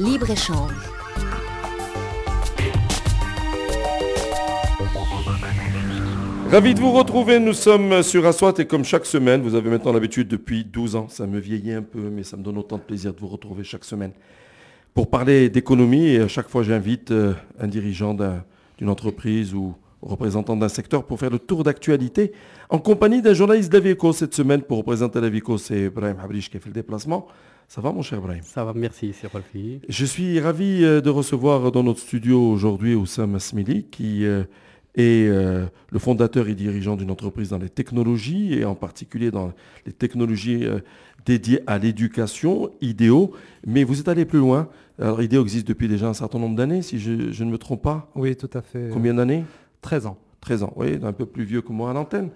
Libre-échange. Ravi de vous retrouver, nous sommes sur Aswat et comme chaque semaine, vous avez maintenant l'habitude depuis 12 ans, ça me vieillit un peu mais ça me donne autant de plaisir de vous retrouver chaque semaine. Pour parler d'économie, et à chaque fois j'invite un dirigeant d'une entreprise ou représentant d'un secteur pour faire le tour d'actualité en compagnie d'un journaliste d'Avico cette semaine. Pour représenter l'Avico, c'est Brahim Habrish qui a fait le déplacement. Ça va mon cher Brahim? Ça va, merci, c'est Rolfi. Je suis ravi de recevoir dans notre studio aujourd'hui Oussama Smili qui est le fondateur et dirigeant d'une entreprise dans les technologies et en particulier dans les technologies dédiées à l'éducation, IDEO. Mais vous êtes allé plus loin. Alors IDEO existe depuis déjà un certain nombre d'années, si je ne me trompe pas. Oui, tout à fait. Combien d'années? 13 ans. 13 ans, oui, un peu plus vieux que moi à l'antenne.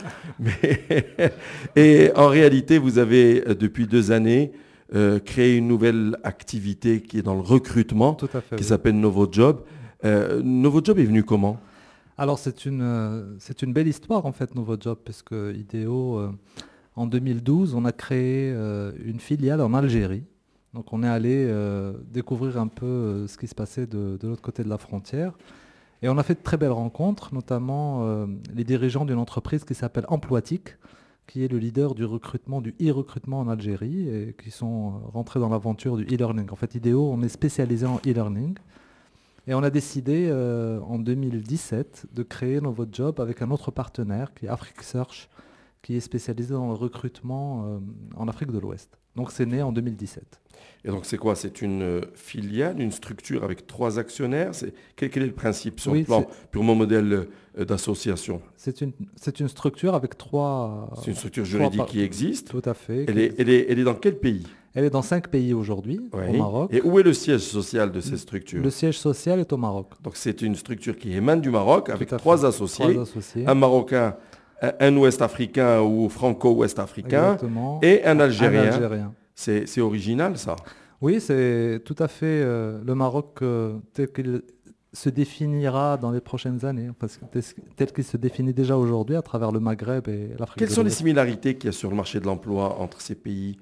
Et en réalité, vous avez depuis 2 années créé une nouvelle activité qui est dans le recrutement, Tout à fait, qui oui. s'appelle NovoJob. NovoJob est venu comment? Alors c'est une belle histoire en fait, NovoJob, parce que IDEO, en 2012, on a créé une filiale en Algérie. Donc on est allé découvrir un peu ce qui se passait de l'autre côté de la frontière. Et on a fait de très belles rencontres, notamment les dirigeants d'une entreprise qui s'appelle Emploitic, qui est le leader du recrutement, du e-recrutement en Algérie, et qui sont rentrés dans l'aventure du e-learning. En fait, IDEO, on est spécialisé en e-learning. Et on a décidé en 2017 de créer NovoJob avec un autre partenaire qui est Afrique Search, qui est spécialisé dans le recrutement en Afrique de l'Ouest. Donc c'est né en 2017. Et donc c'est quoi? C'est une filiale, une structure avec 3 actionnaires? Quel est le principe sur le plan purement modèle d'association? C'est une structure avec 3... C'est une structure juridique qui existe. Tout à fait. Elle est dans quel pays? Elle est dans 5 pays aujourd'hui, Oui. au Maroc. Et où est le siège social de ces structures? Le siège social est au Maroc. Donc c'est une structure qui émane du Maroc avec 3 associés. 3 associés. Un Marocain, un Ouest-Africain ou franco-ouest-africain. Exactement. Et un Algérien. Un Algérien. C'est original ça? Oui, c'est tout à fait le Maroc tel qu'il se définira dans les prochaines années, parce que tel qu'il se définit déjà aujourd'hui à travers le Maghreb et l'Afrique. Quelles sont les similarités qu'il y a sur le marché de l'emploi entre ces pays?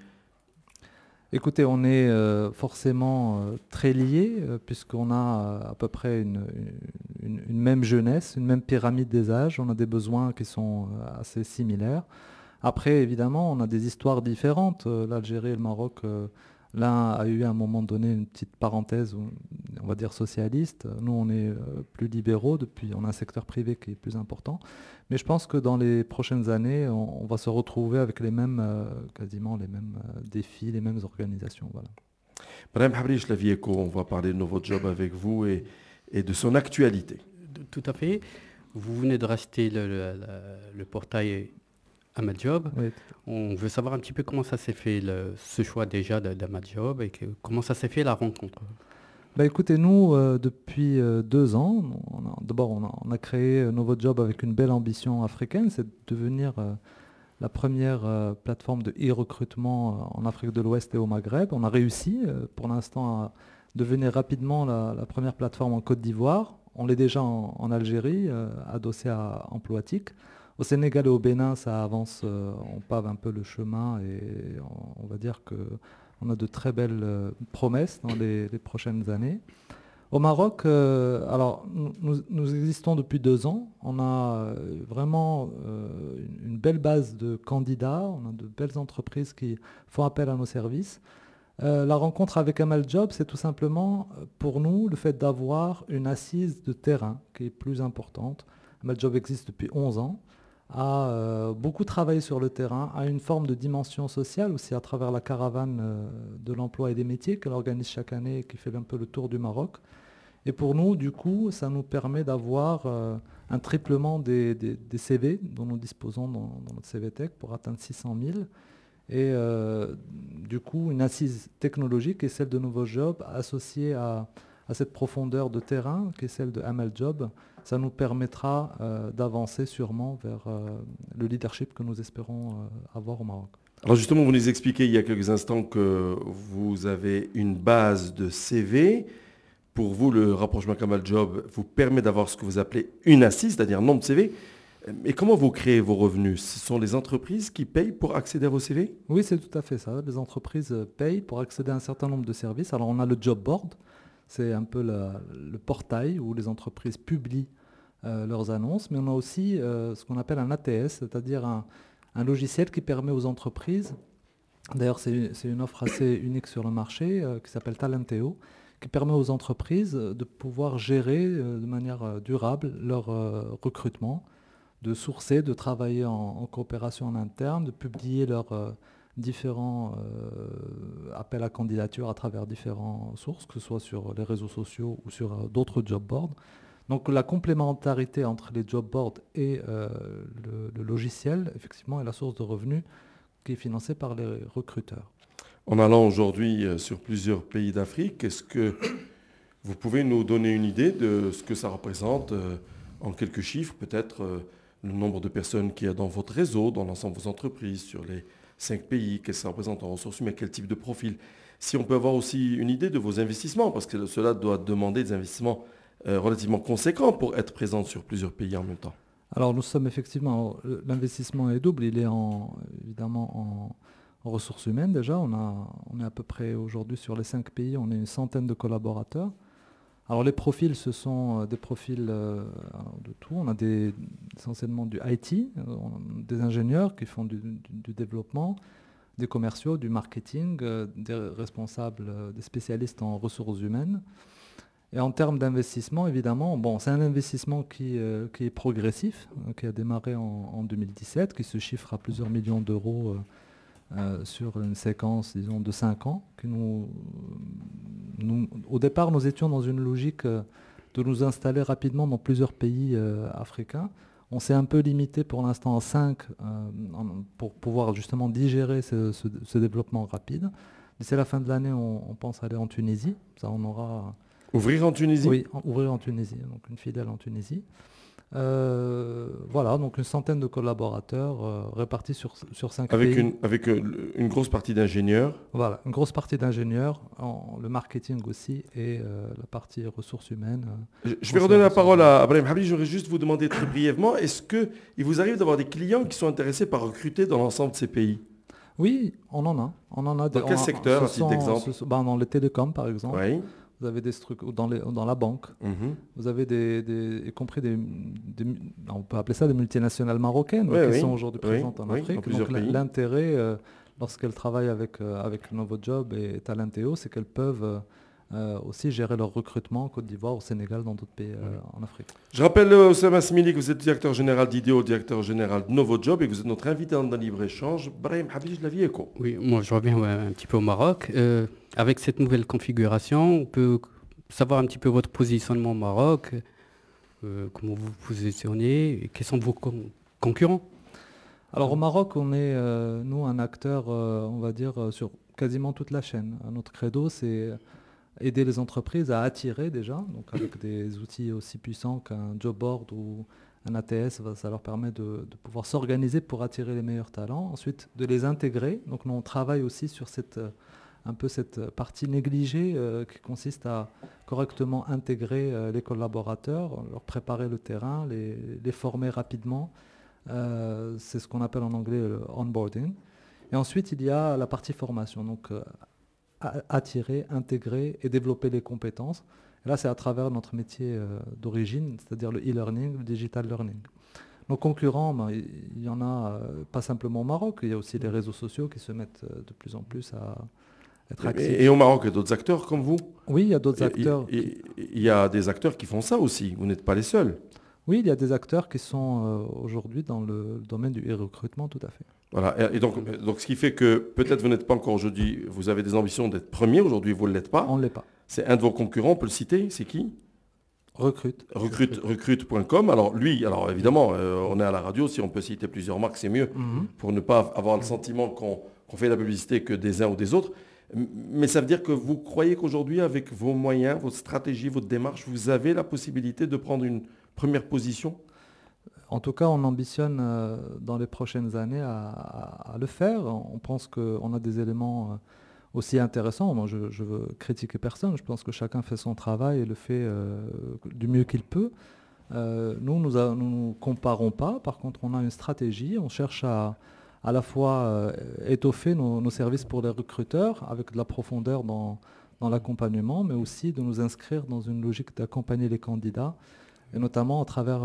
Écoutez, on est forcément très liés, puisqu'on a à peu près une même jeunesse, une même pyramide des âges. On a des besoins qui sont assez similaires. Après, évidemment, on a des histoires différentes. L'Algérie et le Maroc, l'un a eu à un moment donné une petite parenthèse, on va dire socialiste. Nous, on est plus libéraux, on a un secteur privé qui est plus important. Mais je pense que dans les prochaines années, on va se retrouver avec quasiment les mêmes défis, les mêmes organisations. Voilà. Brahim Habrish, l'Avico, on va parler de NovoJob avec vous et de son actualité. Tout à fait. Vous venez de racheter le portail AmaJob. Oui. On veut savoir un petit peu comment ça s'est fait, ce choix déjà d'AmaJob et comment ça s'est fait la rencontre. Écoutez, nous, depuis 2 ans, on a créé NovoJob avec une belle ambition africaine, c'est de devenir la première plateforme de e-recrutement en Afrique de l'Ouest et au Maghreb. On a réussi pour l'instant à devenir rapidement la première plateforme en Côte d'Ivoire. On l'est déjà en Algérie, adossé à Emploitic. Au Sénégal et au Bénin, ça avance, on pave un peu le chemin et on va dire qu'on a de très belles promesses dans les prochaines années. Au Maroc, alors nous existons depuis 2 ans. On a vraiment une belle base de candidats. On a de belles entreprises qui font appel à nos services. La rencontre avec AmaJob, c'est tout simplement pour nous le fait d'avoir une assise de terrain qui est plus importante. AmaJob existe depuis 11 ans. A beaucoup travaillé sur le terrain, a une forme de dimension sociale aussi à travers la caravane de l'emploi et des métiers qu'elle organise chaque année et qui fait un peu le tour du Maroc. Et pour nous, du coup, ça nous permet d'avoir un triplement des CV dont nous disposons dans notre CVTech pour atteindre 600 000. Et du coup, une assise technologique est celle de NovoJob associée à cette profondeur de terrain qui est celle de AmaJob. Ça nous permettra d'avancer sûrement vers le leadership que nous espérons avoir au Maroc. Alors justement, vous nous expliquez il y a quelques instants que vous avez une base de CV. Pour vous, le rapprochement avec AmaJob vous permet d'avoir ce que vous appelez une assise, c'est-à-dire un nombre de CV. Et comment vous créez vos revenus? Ce sont les entreprises qui payent pour accéder à vos CV? Oui, c'est tout à fait ça. Les entreprises payent pour accéder à un certain nombre de services. Alors, on a le job board, c'est un peu le portail où les entreprises publient leurs annonces, mais on a aussi ce qu'on appelle un ATS, c'est-à-dire un logiciel qui permet aux entreprises, d'ailleurs c'est une offre assez unique sur le marché, qui s'appelle Talenteo, qui permet aux entreprises de pouvoir gérer de manière durable leur recrutement, de sourcer, de travailler en coopération en interne, de publier leurs différents appels à candidature à travers différentes sources, que ce soit sur les réseaux sociaux ou sur d'autres job boards. Donc la complémentarité entre les job boards et le logiciel, effectivement, est la source de revenus qui est financée par les recruteurs. En allant aujourd'hui sur plusieurs pays d'Afrique, est-ce que vous pouvez nous donner une idée de ce que ça représente en quelques chiffres, peut-être le nombre de personnes qu'il y a dans votre réseau, dans l'ensemble de vos entreprises, sur les 5 pays, qu'est-ce que ça représente en ressources humaines, quel type de profil? Si on peut avoir aussi une idée de vos investissements, parce que cela doit demander des investissements relativement conséquents pour être présent sur plusieurs pays en même temps. Alors nous sommes effectivement, l'investissement est double, il est évidemment en ressources humaines déjà, on est à peu près aujourd'hui sur les 5 pays, on est une centaine de collaborateurs. Alors les profils, ce sont des profils de tout. On a essentiellement du IT, des ingénieurs qui font du développement, des commerciaux, du marketing, des responsables, des spécialistes en ressources humaines. Et en termes d'investissement, évidemment, bon, c'est un investissement qui est progressif, qui a démarré en 2017, qui se chiffre à plusieurs millions d'euros sur une séquence, disons, de 5 ans. Au départ, nous étions dans une logique de nous installer rapidement dans plusieurs pays africains. On s'est un peu limité pour l'instant à 5 pour pouvoir justement digérer ce développement rapide. D'ici la fin de l'année, on pense aller en Tunisie. Ça, on aura... Ouvrir en Tunisie? Oui, ouvrir en Tunisie, donc une filiale en Tunisie. Voilà, donc une centaine de collaborateurs répartis sur 5 pays. Avec une grosse partie d'ingénieurs. Voilà, une grosse partie d'ingénieurs, le marketing aussi et la partie ressources humaines. Je vais redonner la parole à Brahim Habib. J'aurais juste vous demander très brièvement, est-ce qu'il vous arrive d'avoir des clients qui sont intéressés par recruter dans l'ensemble de ces pays? Oui, on en a. Dans quel secteur, à titre d'exemple? Dans les télécoms, par exemple. Oui. Vous avez des structures dans la banque. Vous avez y compris on peut appeler ça des multinationales marocaines qui sont aujourd'hui présentes en Afrique. Dans plusieurs pays. L'intérêt, lorsqu'elles travaillent avec Novojob et Talenteo, c'est qu'elles peuvent aussi gérer leur recrutement en Côte d'Ivoire, au Sénégal, dans d'autres pays en Afrique. Je rappelle, Oussama Smili, que vous êtes directeur général d'IDEO, directeur général de Novojob, et que vous êtes notre invité dans le libre-échange. Brahim Habib, je l'avis écho. Oui, moi je reviens un petit peu au Maroc. Avec cette nouvelle configuration, on peut savoir un petit peu votre positionnement au Maroc, comment vous vous positionnez, et quels sont vos concurrents? Alors au Maroc, on est, nous, un acteur, on va dire, sur quasiment toute la chaîne. Notre credo, c'est aider les entreprises à attirer déjà, donc avec des outils aussi puissants qu'un job board ou un ATS, ça leur permet de pouvoir s'organiser pour attirer les meilleurs talents. Ensuite, de les intégrer. Donc nous, on travaille aussi sur un peu cette partie négligée qui consiste à correctement intégrer les collaborateurs, leur préparer le terrain, les former rapidement. C'est ce qu'on appelle en anglais le onboarding. Et ensuite, il y a la partie formation. Donc, attirer, intégrer et développer les compétences. Et là, c'est à travers notre métier d'origine, c'est-à-dire le e-learning, le digital learning. Nos concurrents, il y en a pas simplement au Maroc, il y a aussi les réseaux sociaux qui se mettent de plus en plus à être actifs. Et au Maroc, il y a d'autres acteurs comme vous? Oui, il y a d'autres acteurs. Il y a des acteurs qui font ça aussi, vous n'êtes pas les seuls. Oui, il y a des acteurs qui sont aujourd'hui dans le domaine du e-recrutement, tout à fait. Voilà, et donc ce qui fait que peut-être vous n'êtes pas encore aujourd'hui, vous avez des ambitions d'être premier, aujourd'hui vous ne l'êtes pas. On ne l'est pas. C'est un de vos concurrents, on peut le citer, c'est qui? Recrute.com. Alors lui, évidemment, on est à la radio, si on peut citer plusieurs marques, c'est mieux, pour ne pas avoir le sentiment qu'on fait la publicité que des uns ou des autres. Mais ça veut dire que vous croyez qu'aujourd'hui, avec vos moyens, votre stratégie, votre démarche, vous avez la possibilité de prendre une première position? En tout cas, on ambitionne dans les prochaines années à le faire. On pense qu'on a des éléments aussi intéressants. Moi, je veux critiquer personne. Je pense que chacun fait son travail et le fait du mieux qu'il peut. Nous ne comparons pas. Par contre, on a une stratégie. On cherche à la fois étoffer nos services pour les recruteurs avec de la profondeur dans l'accompagnement, mais aussi de nous inscrire dans une logique d'accompagner les candidats, et notamment à travers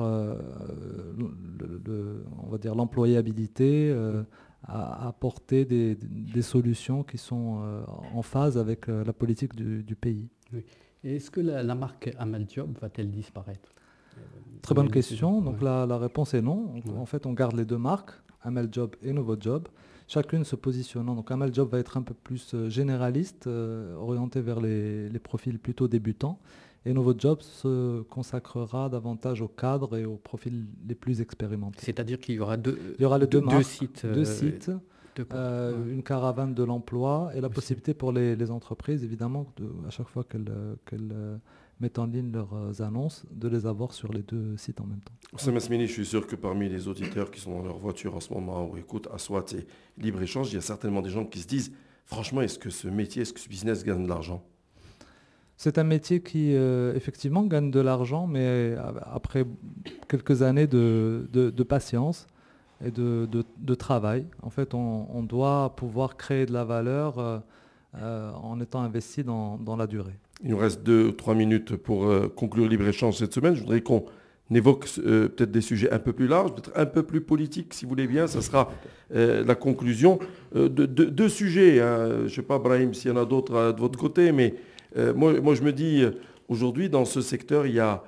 on va dire l'employabilité, à apporter des solutions qui sont en phase avec la politique du pays. Oui. Et est-ce que la marque Amal Job va-t-elle disparaître? Très bonne question. Donc Ouais. la réponse est non. Ouais. En fait, on garde les deux marques, Amal Job et Novo Job, chacune se positionnant. Donc Amal Job va être un peu plus généraliste, orienté vers les profils plutôt débutants. Et Novo Job se consacrera davantage aux cadres et aux profils les plus expérimentés. C'est-à-dire qu'il y aura Il y aura les deux marques, sites, deux sites, ouais. une caravane de l'emploi et la Aussi. possibilité pour les entreprises, évidemment, à chaque fois qu'elles mettent en ligne leurs annonces, de les avoir sur les deux sites en même temps. Oussama Smini, je suis sûr que parmi les auditeurs qui sont dans leur voiture en ce moment ou écoutent Aswat et Libre-Échange, il y a certainement des gens qui se disent, franchement, est-ce que ce métier, est-ce que ce business gagne de l'argent? C'est un métier qui, effectivement, gagne de l'argent, mais après quelques années de patience et de travail. En fait, on doit pouvoir créer de la valeur en étant investi dans la durée. Il nous reste 2 ou 3 minutes pour conclure Libre-Échange cette semaine. Je voudrais qu'on évoque peut-être des sujets un peu plus larges, peut-être un peu plus politiques, si vous voulez bien. Ça sera la conclusion. Deux sujets, hein. Je ne sais pas, Brahim, s'il y en a d'autres de votre côté, mais moi, je me dis, aujourd'hui, dans ce secteur, il y a,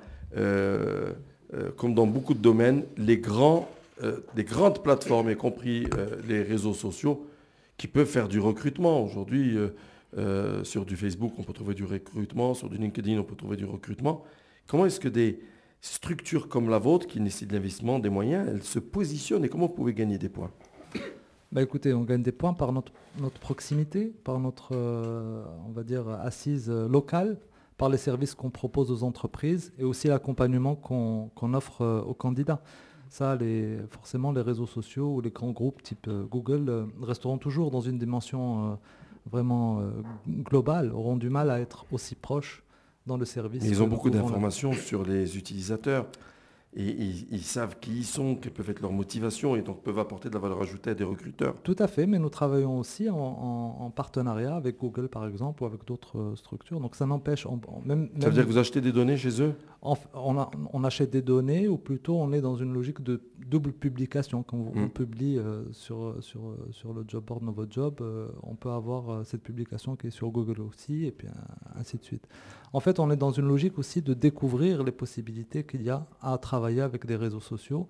comme dans beaucoup de domaines, des grandes plateformes, y compris les réseaux sociaux, qui peuvent faire du recrutement. Aujourd'hui, sur du Facebook, on peut trouver du recrutement. Sur du LinkedIn, on peut trouver du recrutement. Comment est-ce que des structures comme la vôtre, qui nécessitent de l'investissement, des moyens, elles se positionnent et comment vous pouvez gagner des points? Écoutez, on gagne des points par notre proximité, par notre, on va dire, assise locale, par les services qu'on propose aux entreprises et aussi l'accompagnement qu'on offre aux candidats. Ça, forcément, les réseaux sociaux ou les grands groupes type Google resteront toujours dans une dimension vraiment globale, auront du mal à être aussi proches dans le service. Mais ils ont beaucoup d'informations sur les utilisateurs et ils savent qui ils sont, quelles peuvent être leurs motivations et donc peuvent apporter de la valeur ajoutée à des recruteurs. Tout à fait, mais nous travaillons aussi en partenariat avec Google par exemple ou avec d'autres structures. Donc ça n'empêche, Ça veut dire que vous achetez des données chez eux? on achète des données ou plutôt on est dans une logique de double publication. Quand on publie sur le job board Novo Job, on peut avoir cette publication qui est sur Google aussi et puis ainsi de suite. En fait, on est dans une logique aussi de découvrir les possibilités qu'il y a à travailler avec des réseaux sociaux.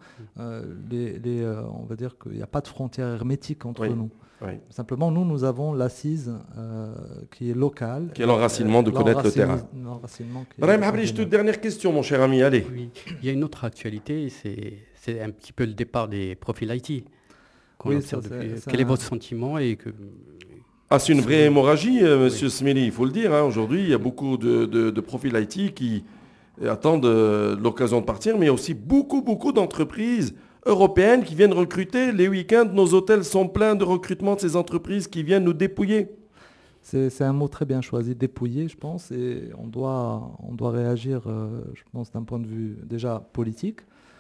On va dire qu'il n'y a pas de frontière hermétique entre nous. Oui. Simplement, nous avons l'assise qui est locale. Qui est l'enracinement de connaître le terrain. Brahim Habrish, toute dernière question, mon cher ami, allez. Oui. Il y a une autre actualité, c'est un petit peu le départ des profils IT. Quel est votre sentiment c'est une vraie hémorragie, monsieur Smili, il faut le dire. Hein. Aujourd'hui, il y a beaucoup de profils IT qui attendent l'occasion de partir, mais il y a aussi beaucoup d'entreprises européennes qui viennent recruter. Les week-ends, nos hôtels sont pleins de recrutement de ces entreprises qui viennent nous dépouiller. C'est un mot très bien choisi, dépouiller, je pense, et on doit réagir, je pense, d'un point de vue déjà politique.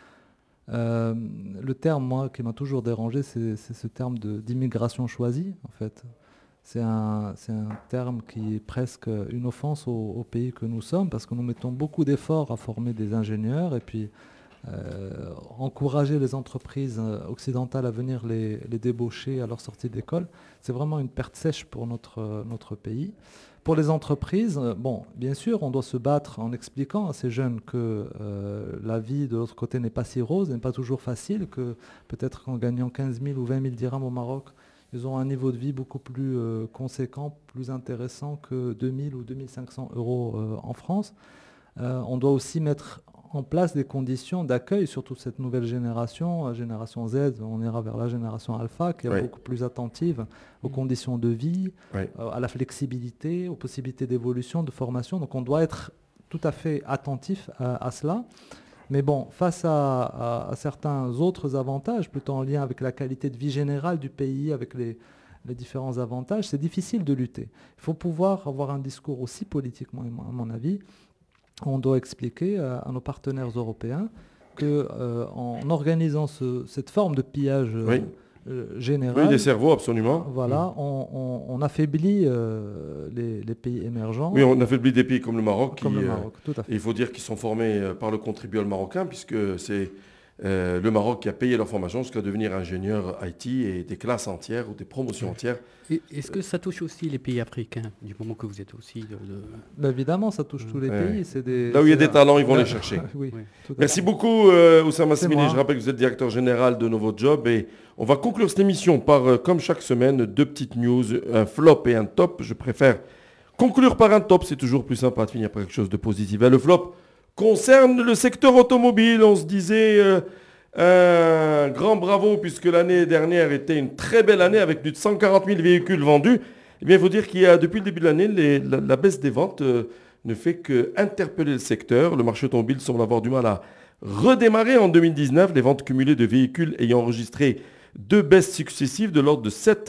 Le terme, moi, qui m'a toujours dérangé, c'est ce terme d'immigration choisie, en fait. C'est un terme qui est presque une offense au pays que nous sommes, parce que nous mettons beaucoup d'efforts à former des ingénieurs, et puis encourager les entreprises occidentales à venir les débaucher à leur sortie d'école, c'est vraiment une perte sèche pour notre pays. Pour les entreprises, bien sûr, on doit se battre en expliquant à ces jeunes que la vie de l'autre côté n'est pas si rose, n'est pas toujours facile, que peut-être qu'en gagnant 15 000 ou 20 000 dirhams au Maroc, ils ont un niveau de vie beaucoup plus conséquent, plus intéressant que 2 000 ou 2 500 euros en France. On doit aussi mettre en place des conditions d'accueil, surtout cette nouvelle génération Z, on ira vers la génération alpha, qui est beaucoup plus attentive aux conditions de vie, à la flexibilité, aux possibilités d'évolution, de formation. Donc on doit être tout à fait attentif à cela. Mais face à certains autres avantages, plutôt en lien avec la qualité de vie générale du pays, avec les différents avantages, c'est difficile de lutter. Il faut pouvoir avoir un discours aussi politique, à mon avis, on doit expliquer à nos partenaires européens que en organisant cette forme de pillage général, oui, des cerveaux, absolument. voilà, on affaiblit les pays émergents. Oui, on affaiblit des pays comme le Maroc. Comme le Maroc, tout à fait. Il faut dire qu'ils sont formés par le contribuable marocain, puisque c'est le Maroc qui a payé leur formation jusqu'à devenir ingénieur IT et des classes entières ou des promotions entières. Est-ce que ça touche aussi les pays africains, du moment que vous êtes aussi Ben évidemment, ça touche tous les pays. Là où il y a des talents, ils vont les chercher. Oui, Merci beaucoup, Oussama Simili. Je rappelle que vous êtes directeur général de NovoJob et on va conclure cette émission par, comme chaque semaine, 2 petites news, un flop et un top. Je préfère conclure par un top, c'est toujours plus sympa de finir par quelque chose de positif. Et le flop concerne le secteur automobile. On se disait un grand bravo puisque l'année dernière était une très belle année avec plus de 140 000 véhicules vendus. Eh bien, il faut dire qu'il y a depuis le début de l'année, la baisse des ventes ne fait qu'interpeller le secteur. Le marché automobile semble avoir du mal à redémarrer en 2019. Les ventes cumulées de véhicules ayant enregistré 2 baisses successives de l'ordre de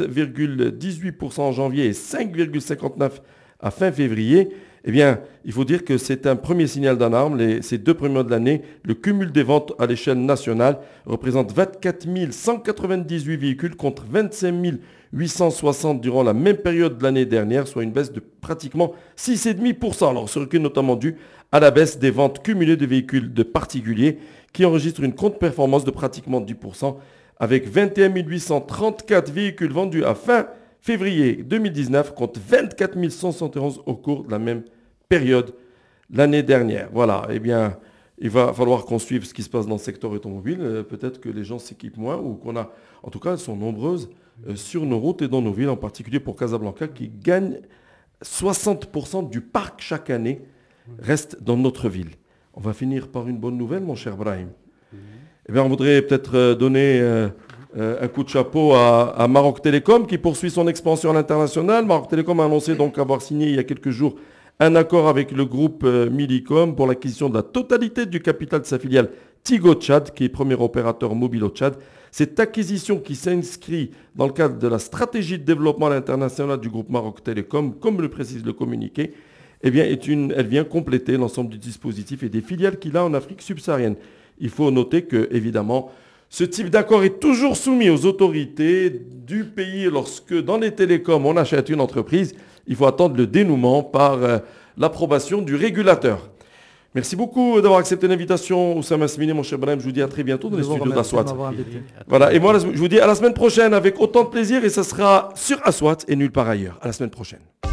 7,18% en janvier et 5,59% à fin février. Eh bien, il faut dire que c'est un premier signal d'alarme. Ces 2 premiers mois de l'année, le cumul des ventes à l'échelle nationale représente 24 198 véhicules contre 25 860 durant la même période de l'année dernière, soit une baisse de pratiquement 6,5%. Alors, ce recul est notamment dû à la baisse des ventes cumulées de véhicules de particuliers qui enregistrent une contre-performance de pratiquement 10%, avec 21 834 véhicules vendus à fin février 2019 contre 24 171 au cours de la même période l'année dernière. Voilà, eh bien, il va falloir qu'on suive ce qui se passe dans le secteur automobile. Peut-être que les gens s'équipent moins ou qu'on a, en tout cas, elles sont nombreuses sur nos routes et dans nos villes, en particulier pour Casablanca, qui gagne 60% du parc chaque année reste dans notre ville. On va finir par une bonne nouvelle, mon cher Brahim. Eh bien, on voudrait peut-être donner un coup de chapeau à Maroc Télécom qui poursuit son expansion à l'international. Maroc Télécom a annoncé donc avoir signé il y a quelques jours un accord avec le groupe Millicom pour l'acquisition de la totalité du capital de sa filiale Tigo Tchad, qui est premier opérateur mobile au Tchad. Cette acquisition qui s'inscrit dans le cadre de la stratégie de développement à l'international du groupe Maroc Télécom, comme le précise le communiqué, eh bien, elle vient compléter l'ensemble du dispositif et des filiales qu'il a en Afrique subsaharienne. Il faut noter que, évidemment, ce type d'accord est toujours soumis aux autorités du pays lorsque, dans les télécoms, on achète une entreprise. Il faut attendre le dénouement par l'approbation du régulateur. Merci beaucoup d'avoir accepté l'invitation, Oussama Simili, mon cher Brahim. Je vous dis à très bientôt dans les studios d'Aswat. Voilà, et moi, je vous dis à la semaine prochaine avec autant de plaisir et ça sera sur Aswat et nulle part ailleurs. À la semaine prochaine.